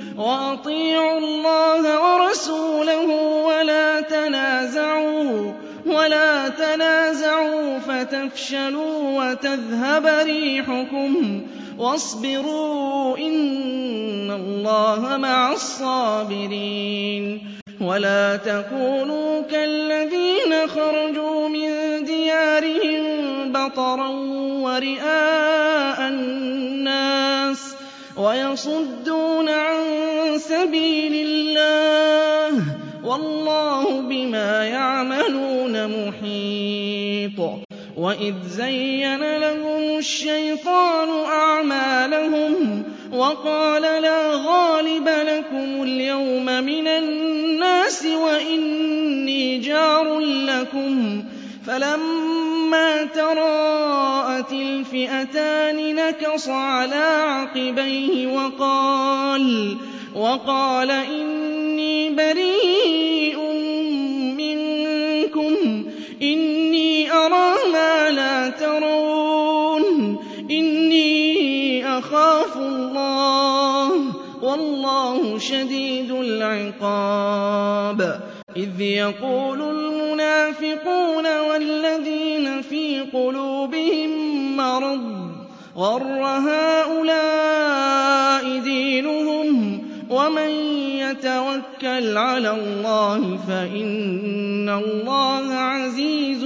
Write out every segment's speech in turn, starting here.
وَأَطِيعُوا اللَّهَ وَرَسُولَهُ وَلَا تَنَازَعُوا فَتَفْشَلُوا وَتَذْهَبَ رِيحُكُمْ وَاصْبِرُوا إِنَّ اللَّهَ مَعَ الصَّابِرِينَ وَلَا تَكُونُوا كَالَّذِينَ خَرَجُوا مِن دِيَارِهِم بَطَرًا وَرِئَاءَ النَّاسِ وَيَصُدُّونَ عَن سَبِيلِ اللَّهِ ۗ وَاللَّهُ بِمَا يَعْمَلُونَ مُحِيطٌ وَإِذْ زَيَّنَ لَهُمُ الشَّيْطَانُ أَعْمَالَهُمْ وَقَالَ لَا غَالِبَ لَكُمُ الْيَوْمَ مِنَ النَّاسِ وَإِنِّي جَارٌ لَّكُمْ فَلَمَّا تَرَاءَتِ الْفِئَتَانِ نَكَصَ عَلَىٰ عَقِبَيْهِ وَقَالَ إِنِّي بَرِيءٌ مِّنكُمْ إِنِّي أَرَىٰ مَا لَا تَرَوْنَ إِنِّي أَخَافُ اللَّهَ ۚ وَاللَّهُ شَدِيدُ الْعِقَابِ إِذْ يَقُولُ الْمُنَافِقُونَ وَالَّذِينَ فِي قُلُوبِهِم مَّرَضٌ غَرَّ هَٰؤُلَاءِ دِينُهُمْ ۗ وَمَن يَتَوَكَّلْ عَلَى اللَّهِ فَإِنَّ اللَّهَ عَزِيزٌ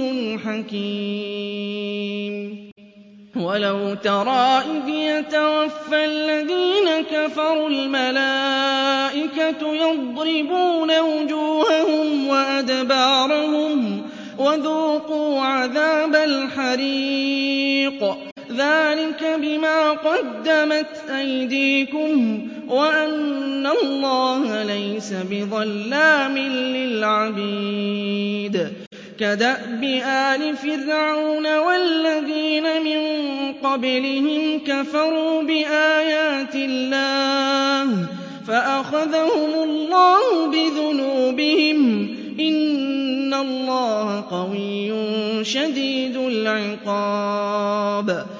حَكِيمٌ وَلَوْ تَرَىٰ إِذْ يَتَوَفَّى الَّذِينَ كَفَرُوا الْمَلَائِكَةُ يَضْرِبُونَ وُجُوهَهُمْ وَأَدْبَارَهُمْ وَذُوقُوا عَذَابَ الْحَرِيقِ ذَٰلِكَ بِمَا قَدَّمَتْ أَيْدِيكُمْ وَأَنَّ اللَّهَ لَيْسَ بِظَلَّامٍ لِّلْعَبِيدِ كَدَأْبِ آلِ فِرْعَوْنَ وَالَّذِينَ مِن قَبْلِهِمْ كَفَرُوا بِآيَاتِ اللَّهِ فَأَخَذَهُمُ اللَّهُ بِذُنُوبِهِمْ ۗ إِنَّ اللَّهَ قَوِيٌّ شَدِيدُ الْعِقَابِ